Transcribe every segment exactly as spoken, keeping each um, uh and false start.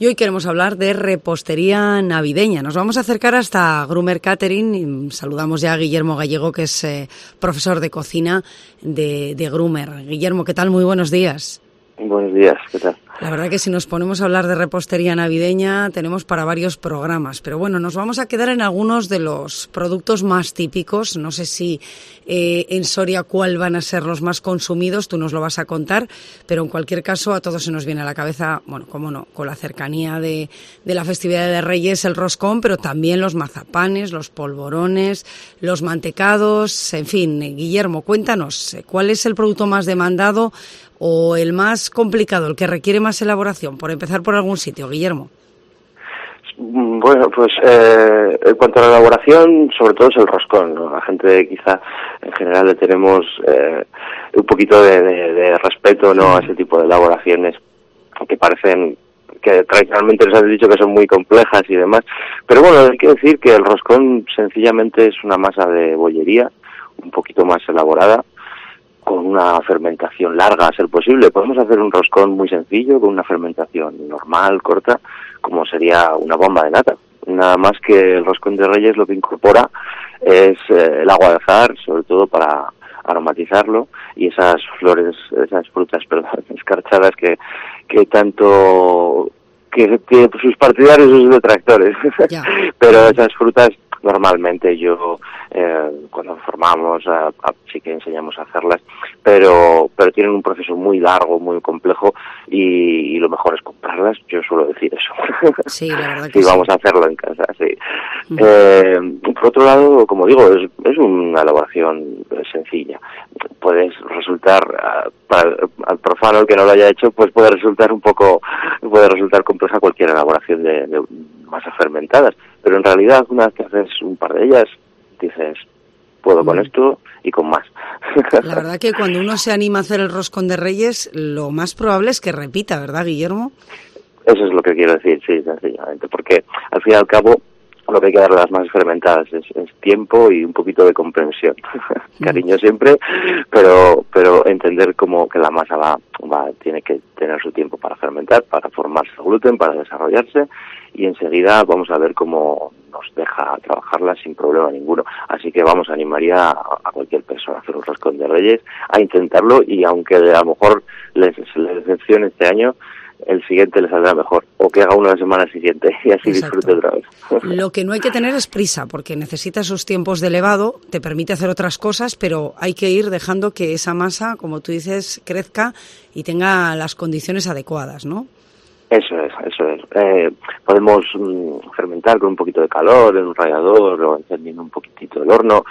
Y hoy queremos hablar de repostería navideña. Nos vamos a acercar hasta Grumer Catering. Saludamos ya a Guillermo Gallego, que es eh, profesor de cocina de, de Grumer. Guillermo, ¿qué tal? Muy buenos días. Buenos días, ¿qué tal? La verdad que si nos ponemos a hablar de repostería navideña tenemos para varios programas, pero bueno, nos vamos a quedar en algunos de los productos más típicos. No sé si eh, en Soria cuál van a ser los más consumidos, tú nos lo vas a contar, pero en cualquier caso a todos se nos viene a la cabeza, bueno, cómo no, con la cercanía de, de la festividad de Reyes, el roscón, pero también los mazapanes, los polvorones, los mantecados, en fin. Guillermo, cuéntanos, ¿cuál es el producto más demandado o el más complicado, el que requiere más elaboración? Por empezar por algún sitio, Guillermo. Bueno, pues eh, en cuanto a la elaboración, sobre todo es el roscón, ¿no? La gente quizá en general le tenemos eh, un poquito de, de, de respeto, ¿no?, a ese tipo de elaboraciones que parecen que tradicionalmente les has dicho que son muy complejas y demás, pero bueno, hay que decir que el roscón sencillamente es una masa de bollería un poquito más elaborada, con una fermentación larga a ser posible. Podemos hacer un roscón muy sencillo, con una fermentación normal, corta, como sería una bomba de nata. Nada más que el roscón de Reyes lo que incorpora es eh, el agua de azahar, sobre todo para aromatizarlo, y esas flores, esas frutas, perdón, escarchadas que, que tanto... que, que sus partidarios y sus detractores. Pero esas frutas normalmente yo eh, cuando formamos a, a, sí que enseñamos a hacerlas, pero pero tienen un proceso muy largo, muy complejo, y, y lo mejor es comprarlas. Yo suelo decir eso. Sí, la verdad que sí, sí. Vamos a hacerlo en casa, sí. Uh-huh. Eh, por otro lado, como digo, es, es una elaboración sencilla. Puedes resultar, para al profano, el que no lo haya hecho, pues puede resultar un poco, puede resultar compleja cualquier elaboración de, de masas fermentadas, pero en realidad una vez que haces un par de ellas, dices, puedo con esto y con más. La verdad que cuando uno se anima a hacer el roscón de Reyes, lo más probable es que repita, ¿verdad, Guillermo? Eso es lo que quiero decir, sí, sencillamente, porque al fin y al cabo lo que hay que darle a las masas fermentadas es, es tiempo y un poquito de comprensión. Cariño siempre, pero pero entender cómo que la masa va, va tiene que tener su tiempo para fermentar, para formarse el gluten, para desarrollarse, y enseguida vamos a ver cómo nos deja trabajarla sin problema ninguno. Así que vamos, animaría a, a cualquier persona a hacer un roscón de Reyes, a intentarlo, y aunque a lo mejor les, les decepcione este año, el siguiente le saldrá mejor, o que haga uno la semana siguiente y así Exacto. Disfrute otra vez. Lo que no hay que tener es prisa, porque necesita sus tiempos de levado, te permite hacer otras cosas, pero hay que ir dejando que esa masa, como tú dices, crezca y tenga las condiciones adecuadas, ¿no? Eso es, eso es. Eh, podemos mm, fermentar con un poquito de calor en un rallador o encendiendo un poquitito el horno,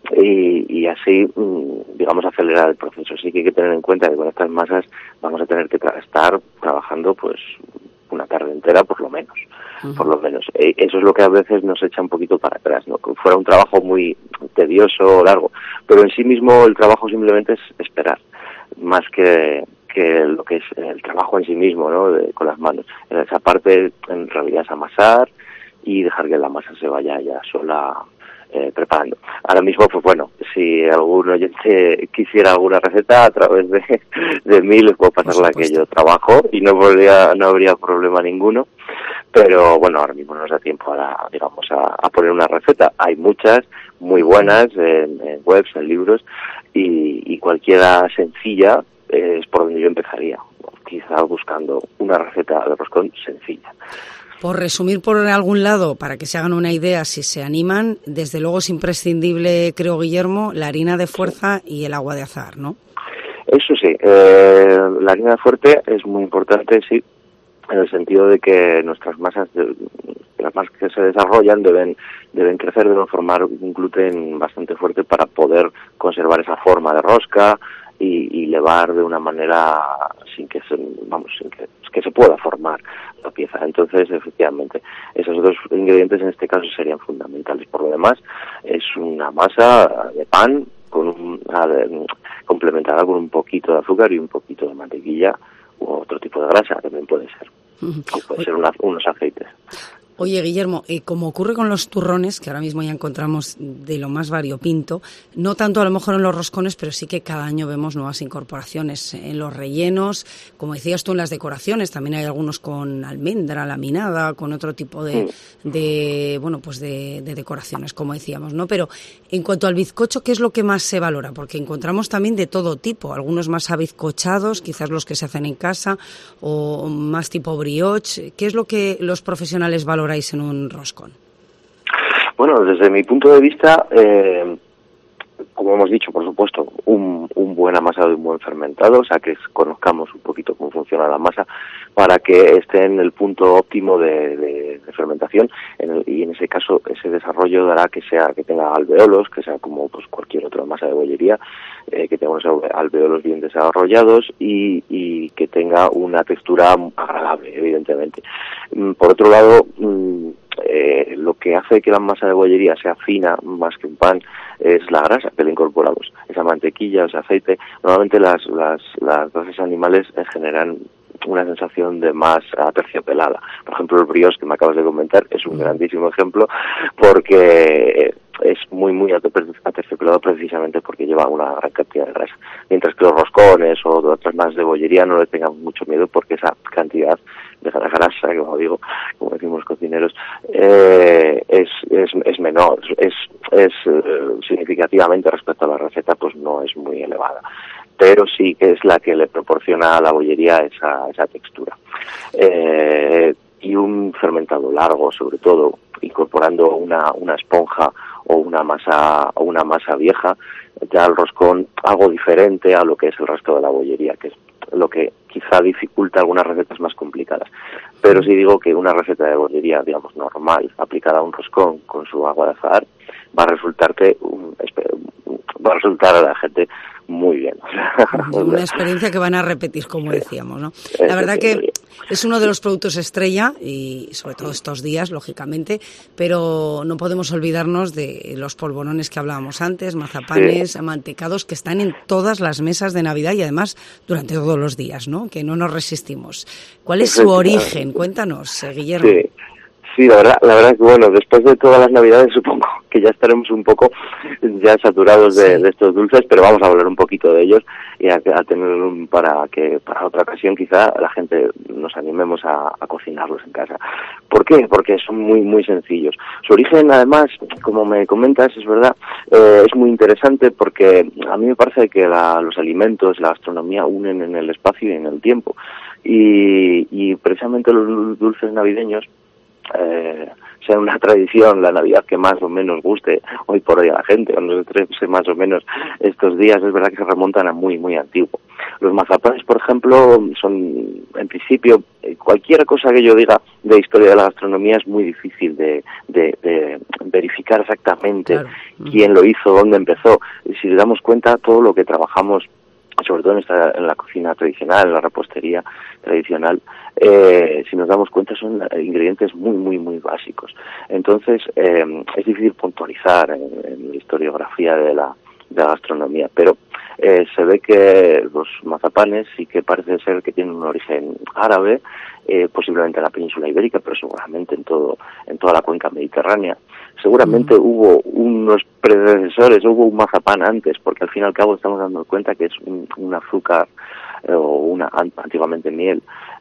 y, y así, mm, digamos, acelerar el proceso. Sí que hay que tener en cuenta que con estas masas vamos a tener que tra- estar trabajando pues una tarde entera por lo menos, uh-huh. por lo menos. Eh, eso es lo que a veces nos echa un poquito para atrás, ¿no? Que fuera un trabajo muy tedioso o largo, pero en sí mismo el trabajo simplemente es esperar, más que que lo que es el trabajo en sí mismo, ¿no?, de, con las manos. Esa parte en realidad es amasar y dejar que la masa se vaya ya sola eh, preparando. Ahora mismo, pues bueno, si algún oyente quisiera alguna receta, a través de, de mí les puedo pasar la que yo trabajo y no podría, no habría problema ninguno, pero bueno, ahora mismo no nos da tiempo a, digamos, a, a poner una receta. Hay muchas muy buenas en, en webs, en libros, y, y cualquiera sencilla es por donde yo empezaría, quizá buscando una receta de roscón sencilla. Por resumir por algún lado, para que se hagan una idea, si se animan, desde luego es imprescindible, creo, Guillermo, la harina de fuerza sí. y el agua de azahar, ¿no? Eso sí, eh, la harina de fuerte es muy importante, sí, en el sentido de que nuestras masas, las masas que se desarrollan deben deben crecer, deben formar un gluten bastante fuerte para poder conservar esa forma de rosca y, y levar de una manera sin que se, vamos, sin que, que se pueda formar la pieza. Entonces, efectivamente, esos dos ingredientes en este caso serían fundamentales. Por lo demás, es una masa de pan con un, complementada con un poquito de azúcar y un poquito de mantequilla u otro tipo de grasa, también puede ser. O puede ser una, unos aceites. Oye, Guillermo, eh, como ocurre con los turrones, que ahora mismo ya encontramos de lo más variopinto, no tanto a lo mejor en los roscones, pero sí que cada año vemos nuevas incorporaciones en los rellenos, como decías tú, en las decoraciones, también hay algunos con almendra laminada, con otro tipo de, de bueno, pues de, de decoraciones, como decíamos, ¿no? Pero en cuanto al bizcocho, ¿qué es lo que más se valora? Porque encontramos también de todo tipo, algunos más abizcochados, quizás los que se hacen en casa, o más tipo brioche. ¿Qué es lo que los profesionales valoran en un roscón? Bueno, desde mi punto de vista, eh, como hemos dicho, por supuesto, un, un buen amasado y un buen fermentado, o sea, que conozcamos un poquito cómo funciona la masa para que esté en el punto óptimo de, de, de fermentación, en el, y en ese caso ese desarrollo dará que sea que tenga alveolos, que sea como pues cualquier otra masa de bollería, eh, que tenga unos alveolos bien desarrollados y, y que tenga una textura agradable, evidentemente. Por otro lado, eh, lo que hace que la masa de bollería sea fina más que un pan es la grasa que le incorporamos, esa mantequilla, ese aceite. Normalmente las, las, las grasas animales generan una sensación de más aterciopelada. Por ejemplo, el brioche que me acabas de comentar es un grandísimo ejemplo porque es muy, muy aterciopelado precisamente porque lleva una gran cantidad de grasa. Mientras que los roscones o otras más de bollería no le tengan mucho miedo porque esa cantidad de grasa, que como digo, como decimos cocineros, eh, es, es, es menor, es, es eh, significativamente respecto a la receta, pues no es muy elevada, pero sí que es la que le proporciona a la bollería esa, esa textura. Eh, y un fermentado largo, sobre todo, incorporando una, una esponja o una masa o una masa vieja, ya el roscón algo diferente a lo que es el resto de la bollería, que es lo que quizá dificulta algunas recetas más complicadas. Pero sí digo que una receta de bollería, digamos, normal, aplicada a un roscón con su agua de azahar, va a resultarte, un, va a resultar a la gente muy bien. Una experiencia que van a repetir, como decíamos, ¿no? La verdad que es uno de los productos estrella, y sobre todo estos días, lógicamente, pero no podemos olvidarnos de los polvorones que hablábamos antes, mazapanes, sí, mantecados, que están en todas las mesas de Navidad y además durante todos los días, ¿no? Que no nos resistimos. ¿Cuál es su origen? Cuéntanos, eh, Guillermo. Sí. Sí, la verdad, la verdad que bueno, después de todas las Navidades supongo que ya estaremos un poco ya saturados de, sí. de estos dulces, pero vamos a hablar un poquito de ellos y a, a tener un, para que para otra ocasión quizá la gente nos animemos a, a cocinarlos en casa. ¿Por qué? Porque son muy muy sencillos. Su origen, además, como me comentas, es verdad, eh, es muy interesante porque a mí me parece que la, los alimentos, la gastronomía unen en el espacio y en el tiempo. Y, y precisamente los dulces navideños, Eh, sea una tradición, la Navidad que más o menos guste hoy por hoy a la gente, cuando se trece más o menos estos días, es verdad que se remontan a muy, muy antiguo. Los mazapanes, por ejemplo, son, en principio, cualquier cosa que yo diga de historia de la gastronomía es muy difícil de, de, de verificar exactamente claro. quién lo hizo, dónde empezó. Y si le damos cuenta, todo lo que trabajamos, sobre todo en, esta, en la cocina tradicional, en la repostería tradicional, eh, si nos damos cuenta son ingredientes muy, muy, muy básicos. Entonces, eh, es difícil puntualizar en, en la historiografía de la, de la gastronomía, pero eh, se ve que los mazapanes sí que parece ser que tienen un origen árabe, eh, posiblemente en la península ibérica, pero seguramente en todo en toda la cuenca mediterránea. Seguramente mm. hubo unos predecesores, hubo un mazapán antes, porque al fin y al cabo estamos dando cuenta que es un, un azúcar eh, o una antiguamente miel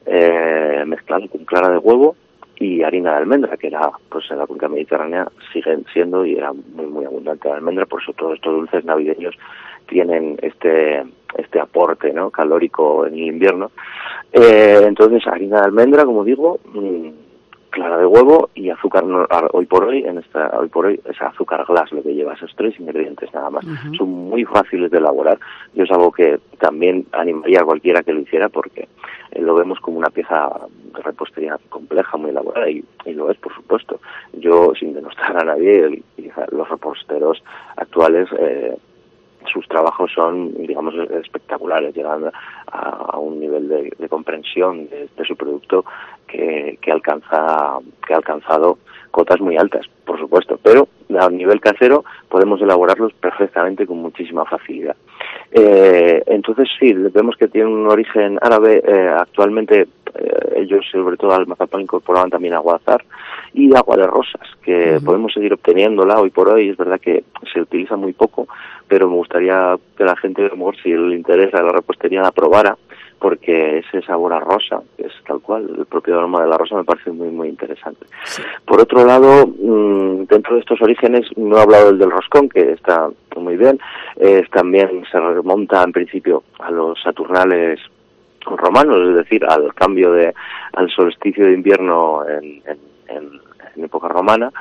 eh, mezclado con clara de huevo y harina de almendra, que era, pues en la cuenca mediterránea siguen siendo y era muy muy abundante la almendra, por eso todos estos dulces navideños tienen este este aporte, ¿no?, calórico en el invierno. Eh, entonces harina de almendra, como digo, mmm, clara de huevo y azúcar. Hoy por hoy en esta hoy por hoy es azúcar glass lo que lleva, esos tres ingredientes nada más. Uh-huh. Son muy fáciles de elaborar. Yo es algo que también animaría a cualquiera que lo hiciera porque eh, lo vemos como una pieza de repostería compleja, muy elaborada, y, y lo es, por supuesto. Yo, sin denostar a nadie, los reposteros actuales, eh, sus trabajos son, digamos, espectaculares, llegando a, a un nivel de, de comprensión de, de su producto que, que alcanza, que ha alcanzado cotas muy altas, por supuesto, pero a nivel casero podemos elaborarlos perfectamente con muchísima facilidad. Eh, entonces sí, vemos que tiene un origen árabe. Eh, actualmente eh, ellos sobre todo al mazapán incorporaban también agua de azahar y agua de rosas, que uh-huh. podemos seguir obteniéndola hoy por hoy. Es verdad que se utiliza muy poco, pero me gustaría que la gente, a lo mejor, si le interesa la repostería, la probara, porque ese sabor a rosa, que es tal cual, el propio aroma de la rosa, me parece muy, muy interesante. Sí. Por otro lado, dentro de estos orígenes, no he hablado del del roscón, que está muy bien, eh, también se remonta en principio a los saturnales romanos, es decir, al cambio de, al solsticio de invierno en, en, en, en época romana,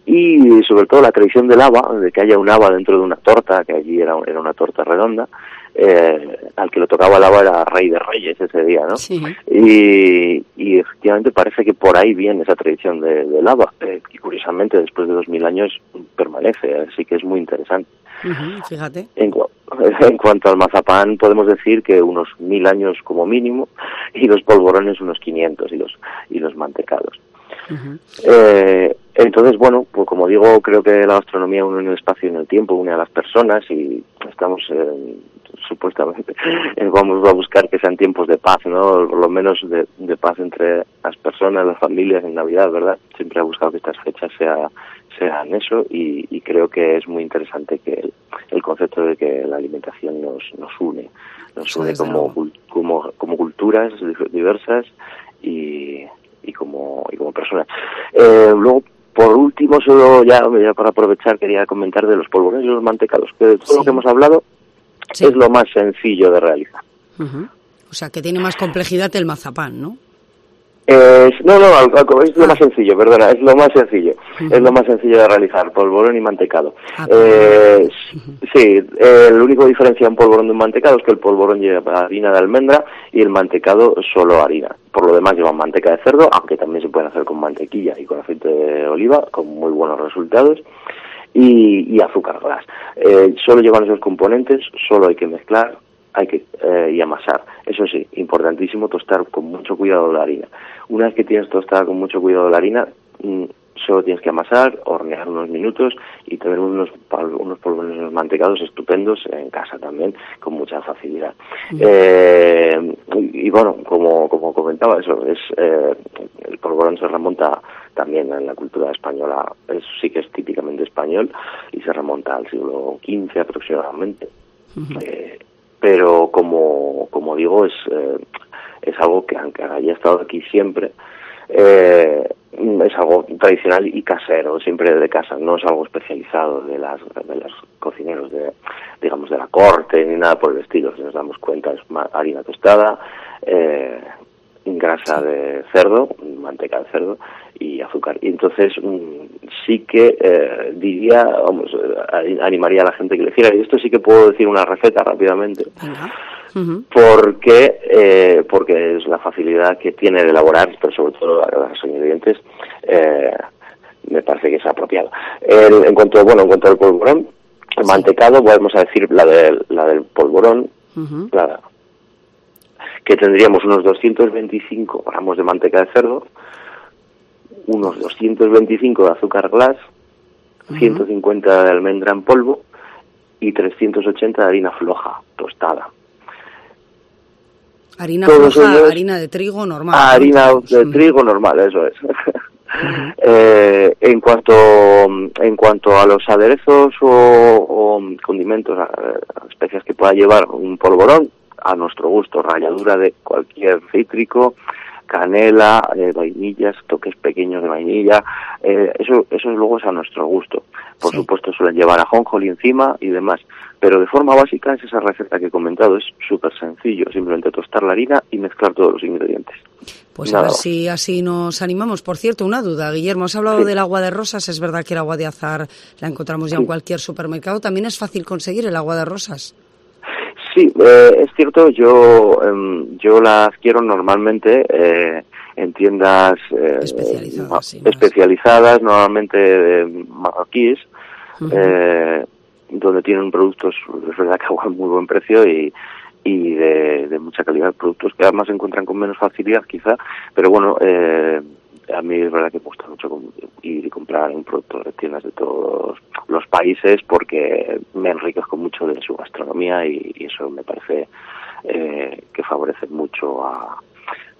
y sobre todo la tradición del haba, de que haya un haba dentro de una torta, que allí era, era una torta redonda, eh, al que le tocaba el haba era rey de reyes ese día, ¿no? Sí. Y, y efectivamente parece que por ahí viene esa tradición de, del haba, eh, y curiosamente después de dos mil años permanece, así que es muy interesante. Uh-huh, fíjate. En, en cuanto al mazapán, podemos decir que unos mil años como mínimo, y los polvorones unos quinientos, y los, y los mantecados. Uh-huh. Eh, entonces, bueno, pues como digo, creo que la gastronomía une el espacio y en el tiempo, une a las personas, y estamos eh, supuestamente eh, vamos a buscar que sean tiempos de paz, ¿no? Por lo menos de, de paz entre las personas, las familias en Navidad, ¿verdad? Siempre he buscado que estas fechas sea, sean eso, y, y creo que es muy interesante que el, el concepto de que la alimentación nos, nos une, nos une como, como, como culturas diversas y y como y como personas. Eh, luego, por último, solo ya, ya para aprovechar, quería comentar de los polvorones y los mantecados, que de todo sí. lo que hemos hablado sí. es lo más sencillo de realizar. Uh-huh. O sea, que tiene más complejidad el mazapán, ¿no? Eh, no, no, es lo más sencillo, perdona, es lo más sencillo, uh-huh. es lo más sencillo de realizar, polvorón y mantecado. Ah, eh, uh-huh. Sí, eh, el único diferencia de un polvorón de un mantecado es que el polvorón lleva harina de almendra y el mantecado solo harina. Por lo demás lleva manteca de cerdo, aunque también se puede hacer con mantequilla y con aceite de oliva, con muy buenos resultados, y, y azúcar glass. Eh, solo llevan esos componentes, solo hay que mezclar, hay que eh, y amasar. Eso sí, importantísimo, tostar con mucho cuidado la harina. Una vez que tienes tostada con mucho cuidado la harina, mmm, solo tienes que amasar, hornear unos minutos y tener unos unos polvorones, unos mantecados estupendos en casa también, con mucha facilidad. Mm. Eh, y, y bueno, como como comentaba, eso es eh, el polvorón se remonta también en la cultura española, es, sí que es típicamente español, y se remonta al siglo quince aproximadamente. Uh-huh. Eh, pero como como digo, es eh, es algo que, aunque haya estado aquí siempre, eh, es algo tradicional y casero, siempre de casa, no es algo especializado de las de los cocineros de, digamos, de la corte ni nada por el estilo. Si nos damos cuenta, es harina tostada, eh, grasa de cerdo, manteca de cerdo y azúcar. Y entonces sí que eh, diría, vamos, animaría a la gente que lo hiciera. Y esto sí que puedo decir una receta rápidamente. Uh-huh. Porque eh, porque es la facilidad que tiene de elaborar, pero sobre todo los ingredientes, eh, me parece que es apropiado. El, en cuanto bueno, en cuanto al polvorón, el sí. mantecado, vamos a decir la del la del polvorón, uh-huh. la, que tendríamos unos doscientos veinticinco gramos de manteca de cerdo, unos doscientos veinticinco de azúcar glass, uh-huh. ciento cincuenta de almendra en polvo y trescientos ochenta de harina floja, tostada. Harina Todos floja, ellos, harina de trigo normal. Harina ¿no? de trigo normal, eso es. Uh-huh. eh, en cuanto en cuanto a los aderezos o, o condimentos, a, a especias que pueda llevar un polvorón, a nuestro gusto, ralladura de cualquier cítrico, canela, eh, vainillas, toques pequeños de vainilla, eh, eso eso luego es a nuestro gusto. Por sí. supuesto suelen llevar ajonjolí encima y demás, pero de forma básica es esa receta que he comentado, es súper sencillo, simplemente tostar la harina y mezclar todos los ingredientes. Pues Nada a ver más. Si así nos animamos. Por cierto, una duda, Guillermo, has hablado sí. del agua de rosas, es verdad que el agua de azahar la encontramos ya sí. en cualquier supermercado, ¿también es fácil conseguir el agua de rosas? Sí, eh, es cierto, yo eh, yo la adquiero normalmente eh, en tiendas eh, especializadas, sí, especializadas normalmente eh, marroquíes, uh-huh. eh, donde tienen productos, es verdad que a muy buen precio y, y de, de mucha calidad, productos que además se encuentran con menos facilidad quizá, pero bueno, eh, a mí es verdad que me gusta mucho ir y comprar un producto de tiendas de todos los países porque me enriquezco mucho de su gastronomía y, y eso me parece eh, que favorece mucho a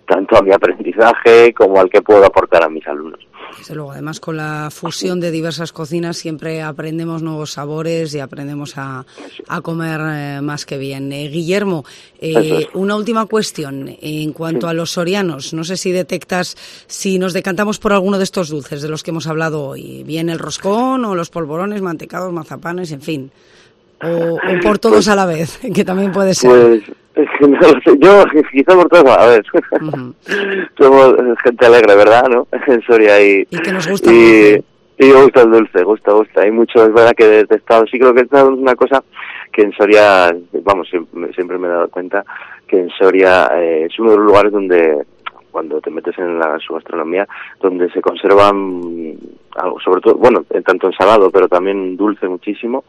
tanto a mi aprendizaje como al que puedo aportar a mis alumnos. Desde luego, además con la fusión de diversas cocinas siempre aprendemos nuevos sabores y aprendemos a, a comer eh, más que bien. Eh, Guillermo, eh, es. una última cuestión en cuanto sí. a los sorianos. No sé si detectas, si nos decantamos por alguno de estos dulces de los que hemos hablado hoy, bien el roscón o los polvorones, mantecados, mazapanes, en fin, o, o por todos pues, a la vez, que también puede ser. Pues... No lo sé, yo quizá por todo, a ver, uh-huh. somos gente alegre, ¿verdad? ¿No? En Soria y... Y que nos gusta y, el dulce. Y me gusta el dulce, gusta, gusta. Hay mucho, es verdad que he detectado, sí creo que es una cosa que en Soria, vamos, siempre, siempre me he dado cuenta que en Soria eh, es uno de los lugares donde, cuando te metes en la, su gastronomía, donde se conservan, algo, sobre todo, bueno, tanto en salado, pero también dulce muchísimo.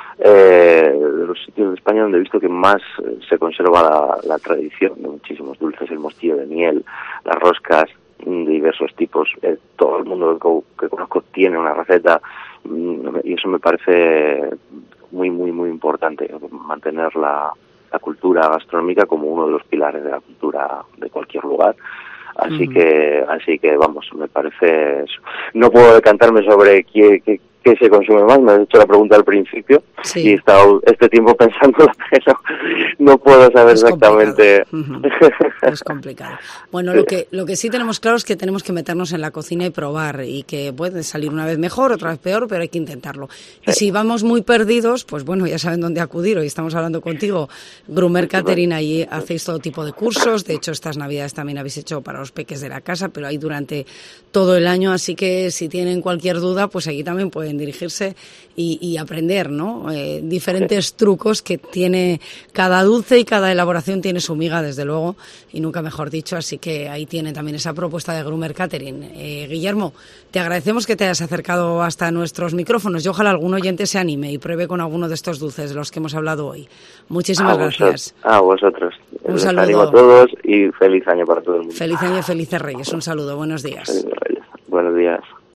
Eh, de los sitios de España donde he visto que más eh, se conserva la, la tradición de muchísimos dulces, el mostillo de miel, las roscas de diversos tipos, eh, todo el mundo que, que conozco tiene una receta mm, y eso me parece muy muy muy importante, mantener la, la cultura gastronómica como uno de los pilares de la cultura de cualquier lugar. Así uh-huh. que así que vamos, me parece eso. No puedo decantarme sobre qué, qué ¿qué se consume más? Me has hecho la pregunta al principio sí. y he estado este tiempo pensando, pero no puedo saber es exactamente. Complicado. Uh-huh. Es complicado. Bueno, lo que lo que sí tenemos claro es que tenemos que meternos en la cocina y probar, y que puede salir una vez mejor, otra vez peor, pero hay que intentarlo. Sí. Y si vamos muy perdidos, pues bueno, ya saben dónde acudir. Hoy estamos hablando contigo, Grumer Catering, ahí hacéis todo tipo de cursos. De hecho, estas Navidades también habéis hecho para los peques de la casa, pero hay durante todo el año, así que si tienen cualquier duda, pues aquí también pueden dirigirse y, y aprender, ¿no? Eh, diferentes sí. trucos que tiene cada dulce, y cada elaboración tiene su miga, desde luego, y nunca mejor dicho, así que ahí tiene también esa propuesta de Grumer Catering. Eh, Guillermo, te agradecemos que te hayas acercado hasta nuestros micrófonos y ojalá algún oyente se anime y pruebe con alguno de estos dulces de los que hemos hablado hoy. Muchísimas a gracias. A vosotros. Un Les saludo. animo a todos y feliz año para todo el mundo. Feliz año y felices Reyes. Un saludo. Buenos días. Felices Reyes. Buenos días.